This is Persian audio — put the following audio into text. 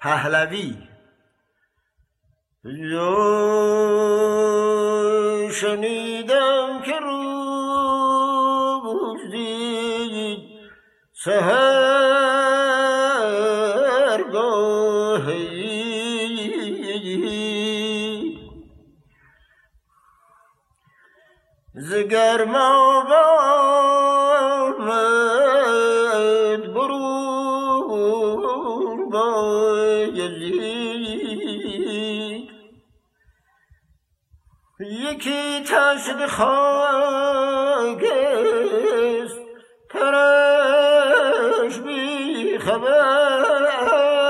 پهلوی. شنیدم که روز دید سحرگاهی، ز گرماباد آمد برون بایزید، یکی تشت خاک است ترش بی خبر،